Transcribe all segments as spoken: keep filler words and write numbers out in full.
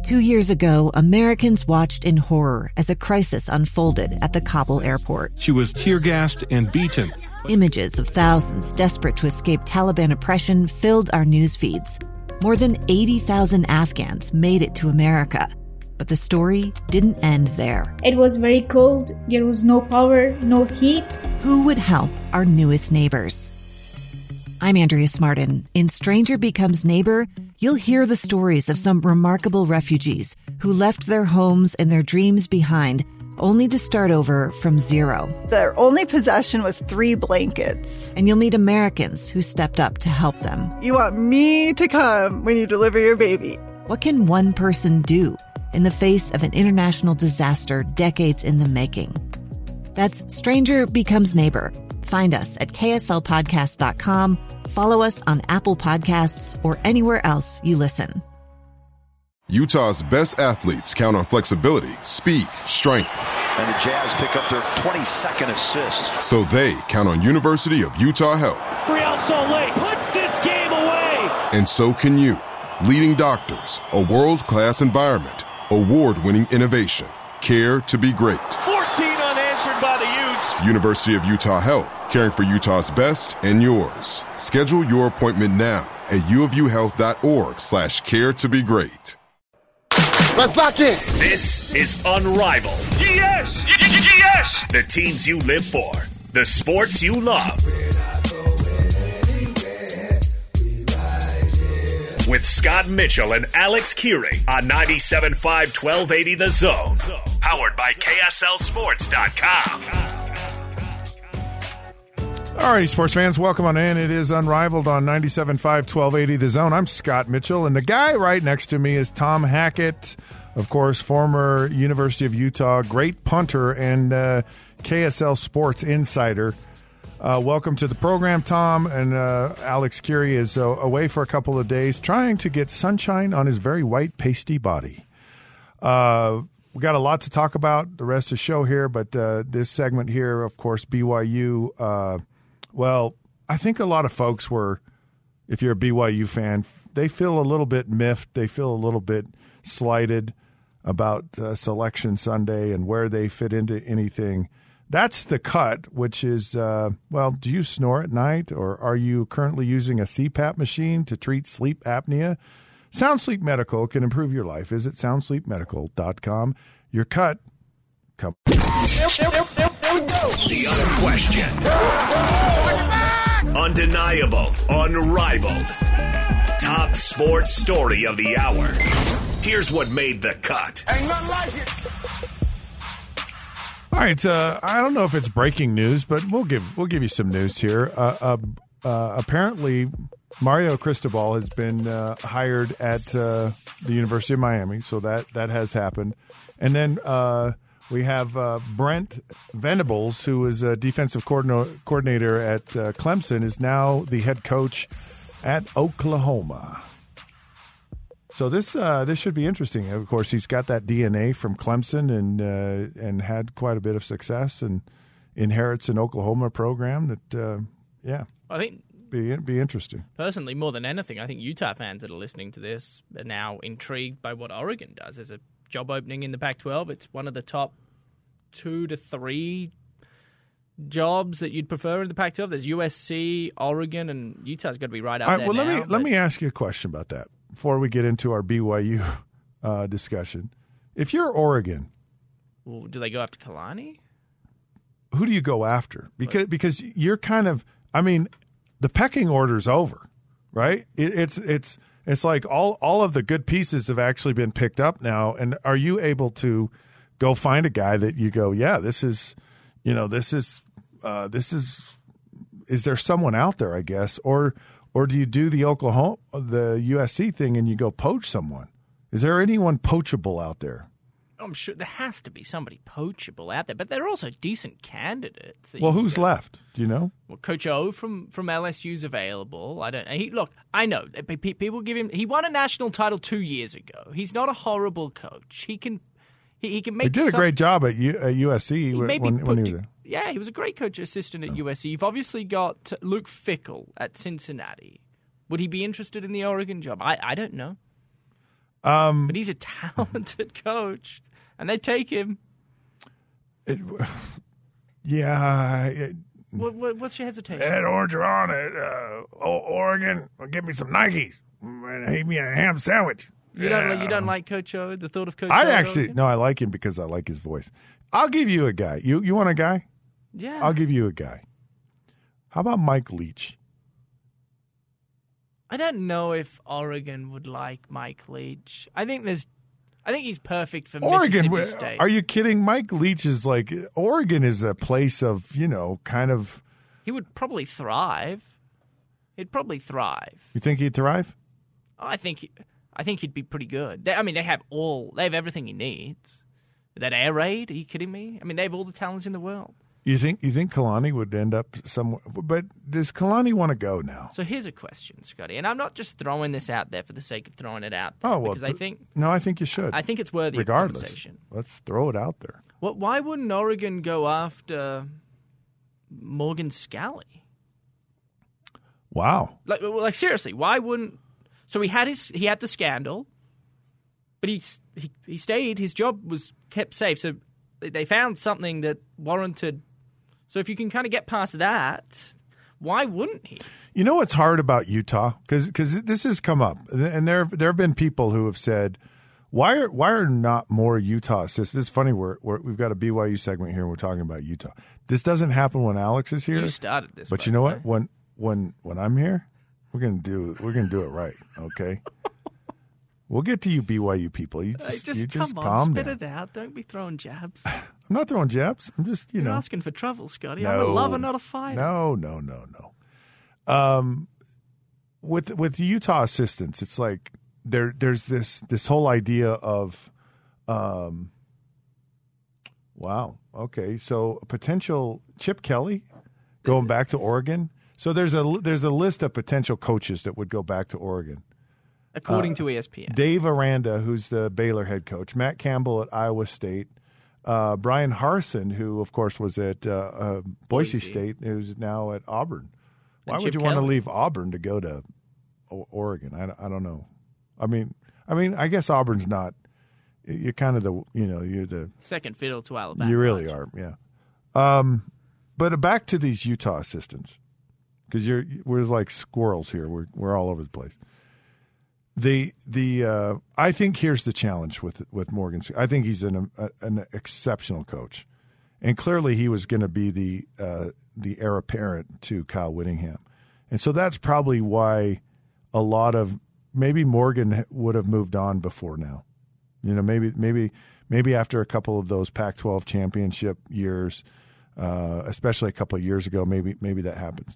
Two years ago, Americans watched in horror as a crisis unfolded at the Kabul airport. She was tear-gassed and beaten. Images of thousands desperate to escape Taliban oppression filled our news feeds. More than eighty thousand Afghans made it to America. But the story didn't end there. It was very cold. There was no power, no heat. Who would help our newest neighbors? I'm Andrea Smartin. In Stranger Becomes Neighbor, you'll hear the stories of some remarkable refugees who left their homes and their dreams behind, only to start over from zero. Their only possession was three blankets. And you'll meet Americans who stepped up to help them. You want me to come when you deliver your baby. What can one person do in the face of an international disaster decades in the making? That's Stranger Becomes Neighbor. Find us at K S L podcast dot com. Follow us on Apple Podcasts or anywhere else you listen. Utah's best athletes count on flexibility, speed, strength. And the Jazz pick up their twenty-second assist. So they count on University of Utah Health. Real Salt Lake puts this game away. And so can you. Leading doctors, a world-class environment, award-winning innovation, care to be great. fourteen unanswered by the Utes. University of Utah Health, caring for Utah's best and yours. Schedule your appointment now at uofuhealth.org slash care to be great. Let's lock in. This is Unrivaled. Yes! Yes! The teams you live for, the sports you love. With Scott Mitchell and Alex Curie on ninety-seven point five, twelve eighty The Zone. Powered by K S L sports dot com. All right, sports fans, welcome on in. It is Unrivaled on ninety-seven point five, twelve eighty The Zone. I'm Scott Mitchell, and the guy right next to me is Tom Hackett, of course, former University of Utah, great punter and uh, K S L Sports insider. Uh, welcome to the program, Tom. And uh, Alex Curie is uh, away for a couple of days trying to get sunshine on his very white, pasty body. Uh, we got a lot to talk about the rest of the show here, but uh, this segment here, of course, B Y U. Uh, well, I think a lot of folks were, if you're a B Y U fan, they feel a little bit miffed. They feel a little bit slighted about uh, Selection Sunday and where they fit into anything. That's the cut, which is, uh, well, do you snore at night, or are you currently using a C PAP machine to treat sleep apnea? Sound Sleep Medical can improve your life. Visit sound sleep medical dot com. Your cut. Come. The unquestioned, undeniable, unrivaled, top sports story of the hour. Here's what made the cut. Ain't nothing like it. All right, uh, I don't know if it's breaking news, but we'll give we'll give you some news here. Uh, uh, uh, apparently, Mario Cristobal has been uh, hired at uh, the University of Miami, so that, that has happened. And then uh, we have uh, Brent Venables, who is a defensive coordinator, coordinator at uh, Clemson, is now the head coach at Oklahoma. So this uh, this should be interesting. Of course, he's got that D N A from Clemson and uh, and had quite a bit of success and inherits an Oklahoma program that, uh, yeah, I think be be interesting. Personally, more than anything, I think Utah fans that are listening to this are now intrigued by what Oregon does. There's a job opening in the Pac twelve. It's one of the top two to three jobs that you'd prefer in the Pac twelve. There's U S C, Oregon, and Utah's got to be right up All right, there well, now. let me but... let me ask you a question about that before we get into our B Y U uh, discussion. If you're Oregon, well, do they go after Kalani? Who do you go after? Because because you're kind of, I mean, the pecking order's over, right? It, it's it's it's like all all of the good pieces have actually been picked up now. And are you able to go find a guy that you go, yeah, this is, you know, this is uh, this is, is there someone out there, I guess, or or do you do the Oklahoma, the U S C thing, and you go poach someone? Is there anyone poachable out there? I'm sure there has to be somebody poachable out there, but they're also decent candidates. Well, who's go. left? Do you know? Well, Coach O from, from L S U's available. I don't. He look. I know people give him. He won a national title two years ago. He's not a horrible coach. He can. He, he can make. He did some, a great job at, U, at U S C when, when he was there. Yeah, he was a great coach assistant at oh. U S C. You've obviously got Luke Fickell at Cincinnati. Would he be interested in the Oregon job? I, I don't know. Um, but he's a talented coach, and they take him. It, yeah. It, what, what, what's your hesitation? Ed Orgeron at uh, Oregon, give me some Nikes and eat me a ham sandwich. You yeah. don't like, you don't like Coach O? The thought of Coach I O? actually no, I like him because I like his voice. I'll give you a guy. You you want a guy? Yeah. I'll give you a guy. How about Mike Leach? I don't know if Oregon would like Mike Leach. I think there's, I think he's perfect for Oregon. Mississippi State. Are you kidding? Mike Leach is like Oregon is a place of you know kind of. He would probably thrive. He'd probably thrive. You think he'd thrive? I think. He, I think he'd be pretty good. They, I mean, they have all. They have everything he needs. That air raid? Are you kidding me? I mean, they have all the talents in the world. You think you think Kalani would end up somewhere? But does Kalani want to go now? So here's a question, Scotty, and I'm not just throwing this out there for the sake of throwing it out there. Oh well, because I think no, I think you should. I think it's worthy regardless. of conversation. Let's throw it out there. What? Why wouldn't Oregon go after Morgan Scalley? Wow. Like, like seriously, why wouldn't? So he had his he had the scandal, but he he he stayed. His job was kept safe. So they found something that warranted. So if you can kind of get past that, why wouldn't he? You know what's hard about Utah? Because this has come up, and there there have been people who have said, why are why are not more Utah assistants? This is funny. We're, we're we've got a B Y U segment here, and we're talking about Utah. This doesn't happen when Alex is here. You started this, but you know what? When when when I'm here, we're gonna do we're gonna do it right. Okay. We'll get to you, B Y U people. You just, just, you come just on, calm spit down. it out. Don't be throwing jabs. I'm not throwing jabs. I'm just, you You're know. asking for trouble, Scotty. No, I'm a lover, not a fighter. No, no, no, no. Um, with with the Utah assistants, it's like there there's this this whole idea of, um, wow, okay, so a potential Chip Kelly going back to Oregon. So there's a there's a list of potential coaches that would go back to Oregon. According uh, to E S P N. Dave Aranda, who's the Baylor head coach, Matt Campbell at Iowa State, uh, Brian Harsin, who, of course, was at uh, uh, Boise, Boise State, who's now at Auburn. Why and would Chip you want to Kelly. leave Auburn to go to o- Oregon? I, I don't know. I mean, I mean, I guess Auburn's not. You're kind of the, you know, you're the Second fiddle to Alabama. You really are, yeah. Um, but back to these Utah assistants, because you're we're like squirrels here. We're we're all over the place. The the uh, I think here's the challenge with with Morgan. I think he's an a, an exceptional coach, and clearly he was going to be the uh, the heir apparent to Kyle Whittingham, and so that's probably why a lot of maybe Morgan would have moved on before now. You know, maybe maybe maybe after a couple of those Pac twelve championship years, uh, especially a couple of years ago, maybe maybe that happens.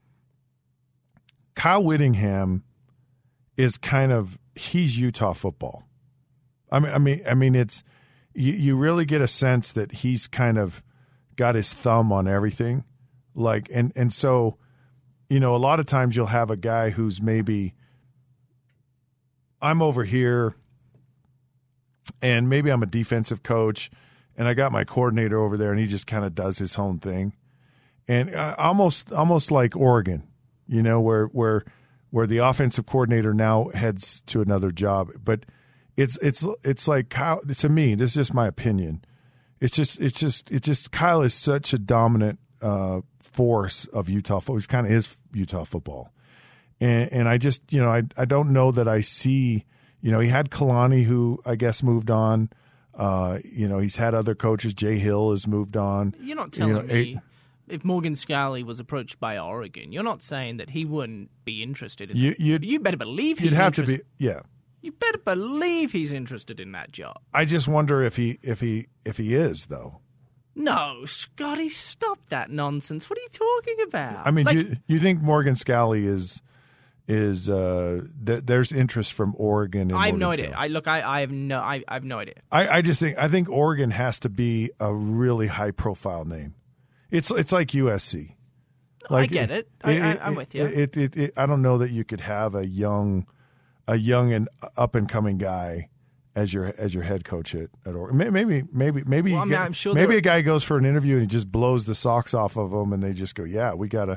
Kyle Whittingham is kind of he's Utah football. I mean, I mean, I mean, it's you, you really get a sense that he's kind of got his thumb on everything, like, and and so, you know, a lot of times you'll have a guy who's maybe I'm over here, and maybe I'm a defensive coach, and I got my coordinator over there, and he just kind of does his own thing, and uh, almost almost like Oregon, you know, where where. where the offensive coordinator now heads to another job. But it's it's it's like Kyle, to me, this is just my opinion. It's just it's just it's just Kyle is such a dominant uh, force of Utah football. He's kind of is Utah football, and and I just you know I I don't know that I see you know he had Kalani, who I guess moved on. Uh, you know he's had other coaches. Jay Hill has moved on. You're not telling you know, me. It, If Morgan Scalley was approached by Oregon, you're not saying that he wouldn't be interested in you, it. You'd, you better believe he's you'd have interested. to be, yeah. You better believe he's interested in that job. I just wonder if he if he if he is though. No, Scotty, stop that nonsense. What are you talking about? I mean, like, do you, you think Morgan Scalley is is uh, th- there's interest from Oregon? In I have Morgan no idea. Scalley? I look, I, I have no, I, I have no idea. I, I just think I think Oregon has to be a really high profile name. It's it's like U S C. Like, I get it. I, it, I, I'm with you. It, it, it, I don't know that you could have a young, a young and up and coming guy as your as your head coach at, at Oregon. Maybe maybe maybe Well, I mean, get, I'm sure maybe there- a guy goes for an interview and he just blows the socks off of them, and they just go, yeah, we gotta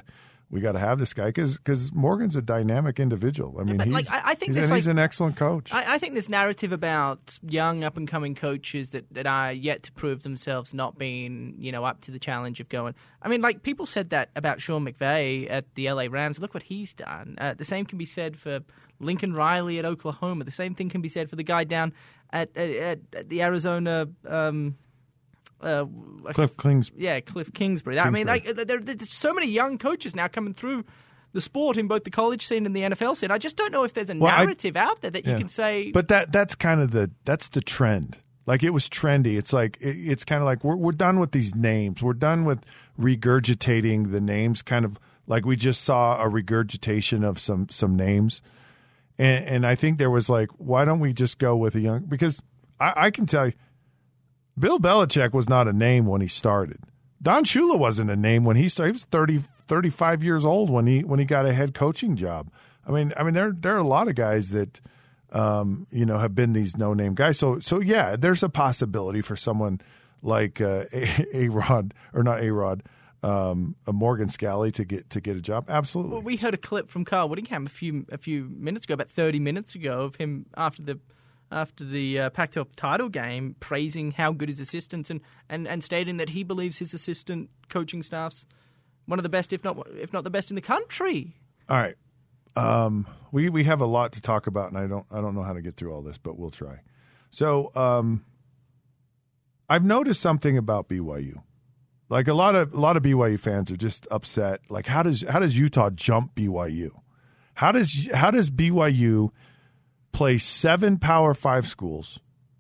we got to have this guy because Morgan's a dynamic individual. I mean, yeah, he's, like, I, I think he's, this, and like, he's an excellent coach. I, I think this narrative about young, up-and-coming coaches that, that are yet to prove themselves not being, you know, up to the challenge of going. I mean, like, people said that about Sean McVay at the L A Rams. Look what he's done. Uh, the same can be said for Lincoln Riley at Oklahoma. The same thing can be said for the guy down at, at, at the Arizona... Um, Uh, Cliff Kingsbury. Yeah, Cliff Kingsbury. I mean, like, there, there's so many young coaches now coming through the sport in both the college scene and the N F L scene. I just don't know if there's a well, narrative I, out there that yeah. you can say. But that that's kind of the that's the trend. Like, it was trendy. It's like it, it's kind of like we're we're done with these names. We're done with regurgitating the names. Kind of like we just saw a regurgitation of some some names, and and I think there was like, why don't we just go with a young? Because I, I can tell you. Bill Belichick was not a name when he started. Don Shula wasn't a name when he started. He was thirty, thirty-five years old when he when he got a head coaching job. I mean, I mean, there there are a lot of guys that um, you know have been these no name guys. So so yeah, there's a possibility for someone like uh, a Rod or not a Rod, um, a Morgan Scalley to get to get a job. Absolutely. Well, we heard a clip from Carl Whittingham a few a few minutes ago, about thirty minutes ago, of him after the. after the uh, Pac twelve title game, praising how good his assistants and, and, and stating that he believes his assistant coaching staff's one of the best, if not if not the best in the country. All right, um, we we have a lot to talk about, and I don't I don't know how to get through all this, but we'll try. So um, I've noticed something about B Y U. Like a lot of a lot of B Y U fans are just upset. Like, how does how does Utah jump B Y U? How does how does B Y U play seven Power Five schools,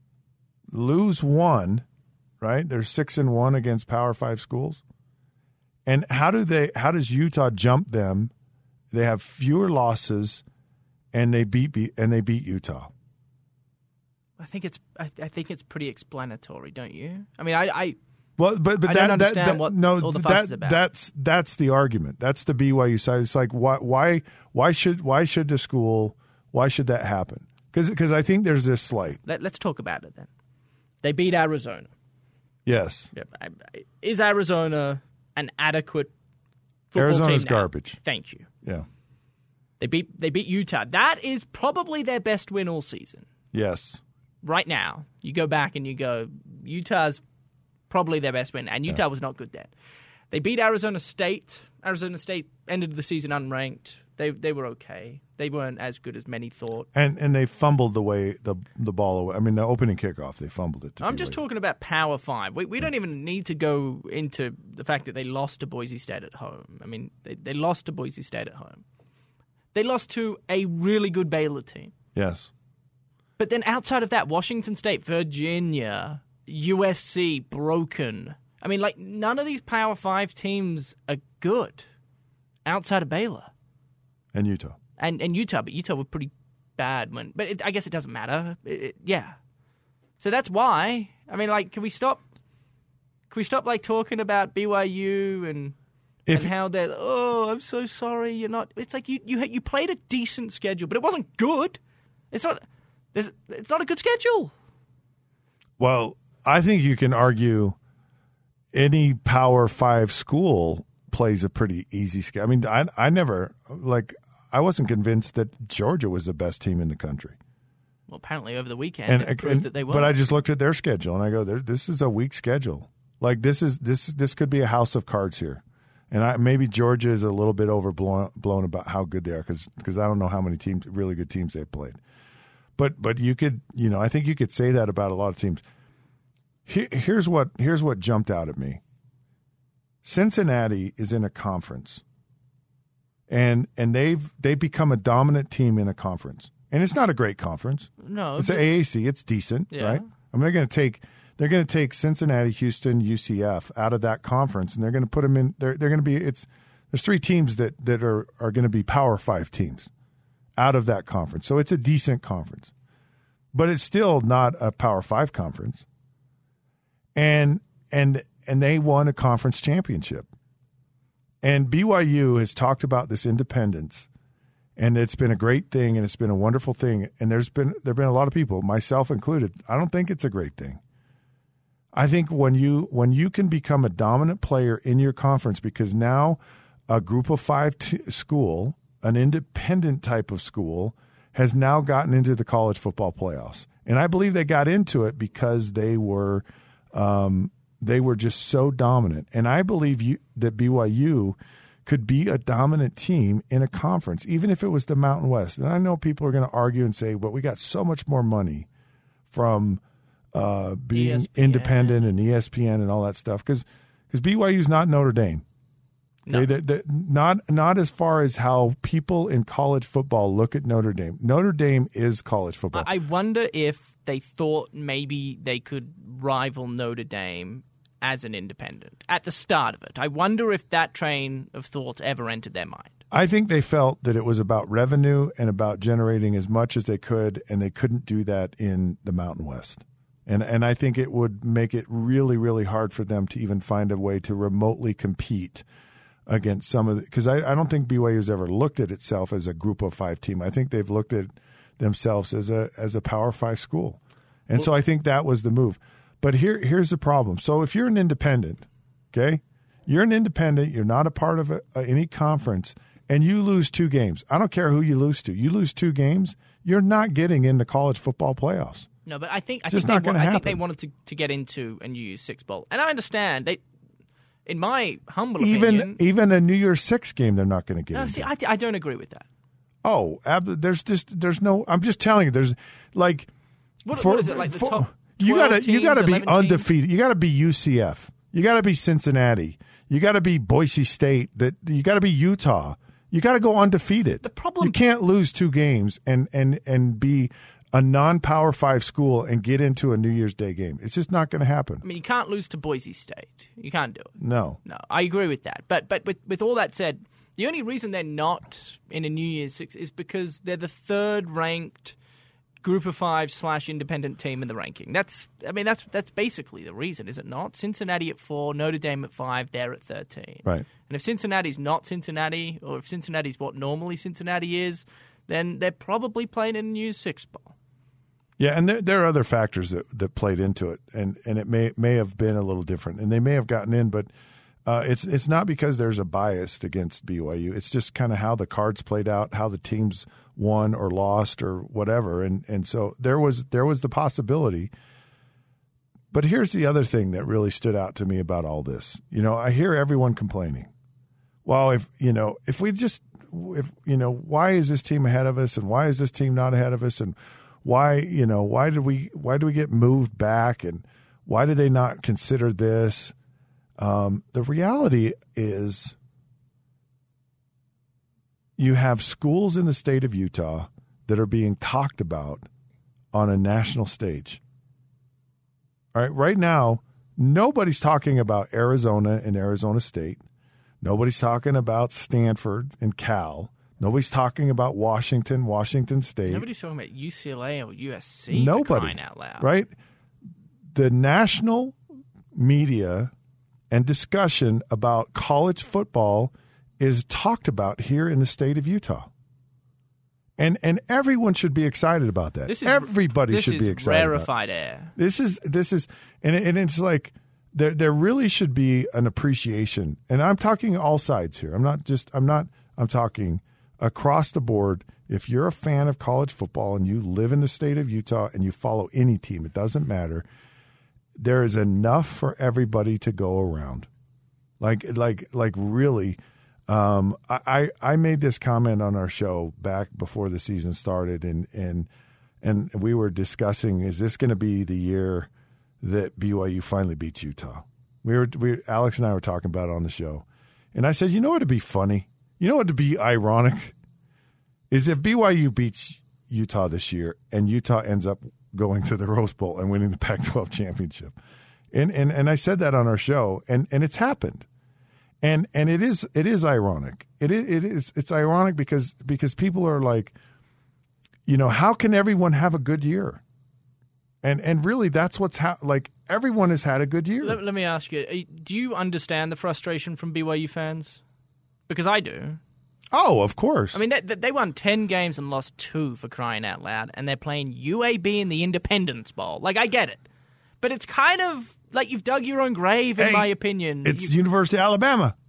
lose one, right? They're six and one against Power Five schools. And how do they? How does Utah jump them? They have fewer losses, and they beat and they beat Utah. I think it's I, I think it's pretty explanatory, don't you? I mean, I, I well, but but I that, don't understand that, that, what no, all the fuss that, is about. That's that's the argument. That's the B Y U side. It's like why why why should why should the school why should that happen? Because I think there's this slight. Let, let's talk about it then. They beat Arizona. Yes. Yep. Is Arizona an adequate football Arizona's team now? garbage. Thank you. Yeah. They beat they beat Utah. That is probably their best win all season. Yes. Right now, you go back and you go, Utah's probably their best win, and Utah yeah. was not good then. They beat Arizona State. Arizona State ended the season unranked. They they were okay. They weren't as good as many thought. And and they fumbled the way the the ball away. I mean, the opening kickoff, they fumbled it. I'm just late. talking about Power Five. We we yeah. don't even need to go into the fact that they lost to Boise State at home. I mean, they they lost to Boise State at home. They lost to a really good Baylor team. Yes. But then outside of that, Washington State, Virginia, U S C, broken. I mean, like, none of these Power Five teams are good outside of Baylor. And Utah. And and Utah, but Utah were pretty bad. When, but it, I guess it doesn't matter. It, it, yeah. So that's why. I mean, like, can we stop? Can we stop, like, talking about B Y U and if, and how they're, oh, I'm so sorry, you're not. It's like you you you played a decent schedule, but it wasn't good. It's not. There's, it's not a good schedule. Well, I think you can argue any Power Five school plays a pretty easy schedule. I mean, I I never like I wasn't convinced that Georgia was the best team in the country. Well, apparently over the weekend and, it proved and, that they were. But I just looked at their schedule and I go, this is a weak schedule. Like this is this this could be a house of cards here, and I maybe Georgia is a little bit overblown blown about how good they are because because I don't know how many teams really good teams they've played. But but you could you know I think you could say that about a lot of teams. Here, here's what here's what jumped out at me. Cincinnati is in a conference, and and they've they've become a dominant team in a conference, and it's not a great conference. No, it's the A A C. It's decent, yeah. right? I mean, they're going to take they're going to take Cincinnati, Houston, U C F out of that conference, and they're going to put them in. They're they're going to be it's there's three teams that that are are going to be Power Five teams out of that conference. So it's a decent conference, but it's still not a Power Five conference, and and. And they won a conference championship. And B Y U has talked about this independence, and it's been a great thing, and it's been a wonderful thing. And there's been there've been a lot of people, myself included. I don't think it's a great thing. I think when you when you can become a dominant player in your conference, because now a group of five t- school, an independent type of school, has now gotten into the college football playoffs. And I believe they got into it because they were um, they were just so dominant. And I believe you, that B Y U could be a dominant team in a conference, even if it was the Mountain West. And I know people are going to argue and say, but we got so much more money from uh, being E S P N. independent and E S P N and all that stuff. Because B Y U is not Notre Dame. No. They, they, not not as far as how people in college football look at Notre Dame. Notre Dame is college football. I wonder if they thought maybe they could rival Notre Dame as an independent at the start of it. I wonder if that train of thought ever entered their mind. I think they felt that it was about revenue and about generating as much as they could, and they couldn't do that in the Mountain West. And and I think it would make it really, really hard for them to even find a way to remotely compete against some of the – because I, I don't think B Y U has ever looked at itself as a group of five team. I think they've looked at themselves as a as a Power Five school. And well, so I think that was the move. But here here's the problem. So if you're an independent, okay, you're an independent, you're not a part of a, a, any conference, and you lose two games. I don't care who you lose to. You lose two games, you're not getting in the college football playoffs. No, but I think I it's think, not they, wa- I happen. think they wanted to, to get into a New Year's Six bowl. And I understand. They, in my humble even, opinion... Even a New Year's Six game they're not going to get no, into. See, I, I don't agree with that. Oh, ab- there's just there's no. I'm just telling you. There's like, what, for, what is it like? The for, top you gotta teams, you gotta be undefeated. Teams? You gotta be U C F. You gotta be Cincinnati. You gotta be Boise State. That you gotta be Utah. You gotta go undefeated. The problem you can't lose two games and and and be a non-Power Five school and get into a New Year's Day game. It's just not going to happen. I mean, you can't lose to Boise State. You can't do it. No, no, I agree with that. But but with with all that said, the only reason they're not in a New Year's Six is because they're the third ranked Group of Five slash independent team in the ranking. That's I mean that's that's basically the reason, is it not? Cincinnati at four, Notre Dame at five, they're at thirteen. Right. And if Cincinnati's not Cincinnati, or if Cincinnati's what normally Cincinnati is, then they're probably playing in a New Year's Six bowl. Yeah, and there, there are other factors that, that played into it, and, and it may may have been a little different, and they may have gotten in, but uh, it's it's not because there's a bias against B Y U. It's just kind of how the cards played out, how the teams won or lost or whatever, and and so there was there was the possibility. But here's the other thing that really stood out to me about all this. You know, I hear everyone complaining. Well, if you know, if we just if you know, why is this team ahead of us, and why is this team not ahead of us, and Why you know why did we why do we get moved back, and why did they not consider this? Um, the reality is, you have schools in the state of Utah that are being talked about on a national stage. All right, right now, nobody's talking about Arizona and Arizona State. Nobody's talking about Stanford and Cal. Nobody's talking about Washington, Washington State. Nobody's talking about U C L A or U S C. Nobody, for crying out loud. Right? The national media and discussion about college football is talked about here in the state of Utah. And and everyone should be excited about that. This is, Everybody this should is be excited rarefied about it. air. This is this is and, and it's like there there really should be an appreciation. And I'm talking all sides here. I'm not just I'm not I'm talking across the board. If you're a fan of college football and you live in the state of Utah and you follow any team, it doesn't matter. There is enough for everybody to go around. Like, like, like really, um, I, I made this comment on our show back before the season started, and, and, and we were discussing, is this going to be the year that B Y U finally beats Utah? We were, we, Alex and I were talking about it on the show. And I said, you know what would be funny? You know what would be ironic? Is if B Y U beats Utah this year and Utah ends up going to the Rose Bowl and winning the Pac twelve championship. And and and I said that on our show, and, and it's happened. And and it is it is ironic. It is, it is it's ironic because because people are like, you know, how can everyone have a good year? And and really that's what's ha- like everyone has had a good year. Let, let me ask you, do you understand the frustration from B Y U fans? Because I do. Oh, of course. I mean, they, they won ten games and lost two, for crying out loud, and they're playing U A B in the Independence Bowl. Like, I get it. But it's kind of like you've dug your own grave, in hey, my opinion. It's you've... University of Alabama.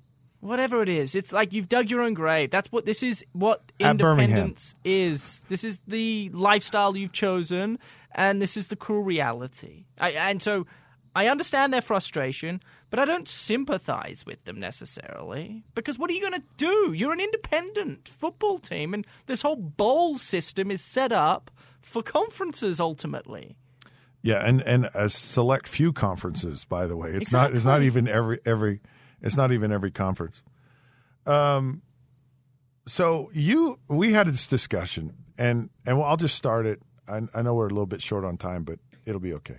Whatever it is, it's like you've dug your own grave. That's what this is. What At independence is. This is the lifestyle you've chosen, and this is the cruel reality. I, and so, I understand their frustration, but I don't sympathize with them necessarily. Because what are you going to do? You're an independent football team, and this whole bowl system is set up for conferences ultimately. Yeah, and, and a select few conferences, by the way. It's Exactly. not. It's not even every every. It's not even every conference. Um, so you, we had this discussion, and and I'll just start it. I, I know we're a little bit short on time, but it'll be okay.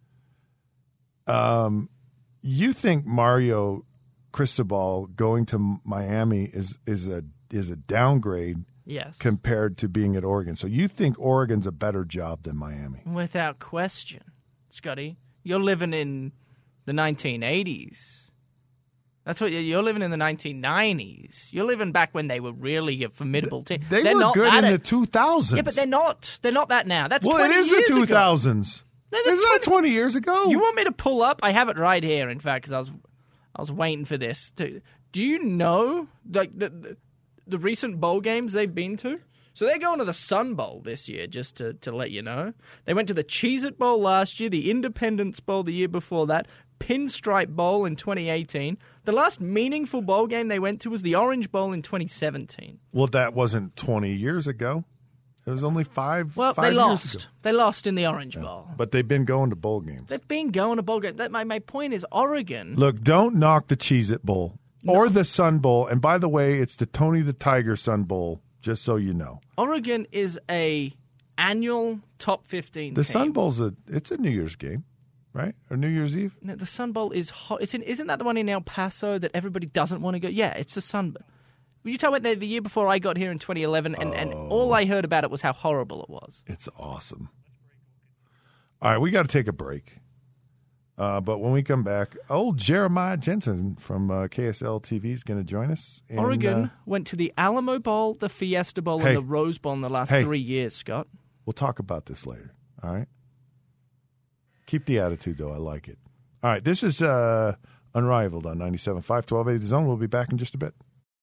Um, you think Mario Cristobal going to Miami is is a is a downgrade? Yes. Compared to being at Oregon, so you think Oregon's a better job than Miami? Without question, Scotty. You're living in the nineteen eighties. That's what you're living in the nineteen nineties. You're living back when they were really a formidable team. They they're were not good in a, the two thousands. Yeah, but they're not. They're not that now. That's well, twenty it is years the two thousands. No, It's not twenty years ago. You want me to pull up? I have it right here. In fact, because I was, I was waiting for this. To, do you know like the, the the recent bowl games they've been to? So they're going to the Sun Bowl this year, just to, to let you know. They went to the Cheez-It Bowl last year, the Independence Bowl the year before that, Pinstripe Bowl in twenty eighteen. The last meaningful bowl game they went to was the Orange Bowl in twenty seventeen. Well, that wasn't twenty years ago. It was only five. Well, five they years lost. ago. They lost in the Orange Yeah. Bowl. But they've been going to bowl games. They've been going to bowl games. That, my, my point is Oregon. Look, don't knock the Cheez-It Bowl or the Sun Bowl. And by the way, it's the Tony the Tiger Sun Bowl, just so you know. Oregon is a annual top fifteen The team. Sun Bowl's a it's a New Year's game, right? Or New Year's Eve? No, the Sun Bowl is hot. It's in, isn't that the one in El Paso that everybody doesn't want to go? Yeah, it's the Sun Bowl. You tell me the, the year before I got here in twenty eleven, and, Oh. and all I heard about it was how horrible it was. It's awesome. All right, we got to take a break. Uh, but when we come back, old Jeremiah Jensen from uh, K S L T V is going to join us. And, Oregon uh, went to the Alamo Bowl, the Fiesta Bowl, Hey. and the Rose Bowl in the last Hey. three years, Scott. We'll talk about this later. All right? Keep the attitude, though. I like it. All right, this is uh, Unrivaled on ninety-seven point five, twelve eighty The Zone. We'll be back in just a bit.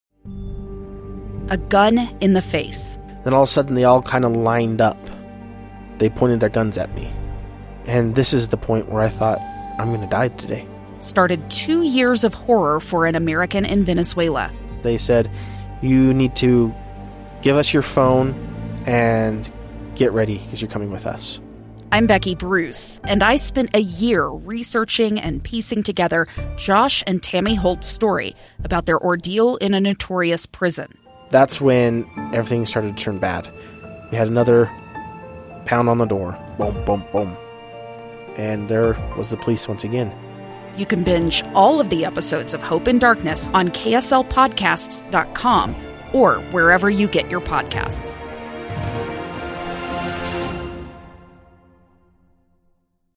A gun in the face. Then all of a sudden, they all kind of lined up. They pointed their guns at me. And this is the point where I thought, I'm going to die today. Started two years of horror for an American in Venezuela. They said, you need to give us your phone and get ready because you're coming with us. I'm Becky Bruce, and I spent a year researching and piecing together Josh and Tammy Holt's story about their ordeal in a notorious prison. That's when everything started to turn bad. We had another pound on the door. Boom, boom, boom. And there was the police once again. You can binge all of the episodes of Hope and Darkness on K S L podcasts dot com or wherever you get your podcasts.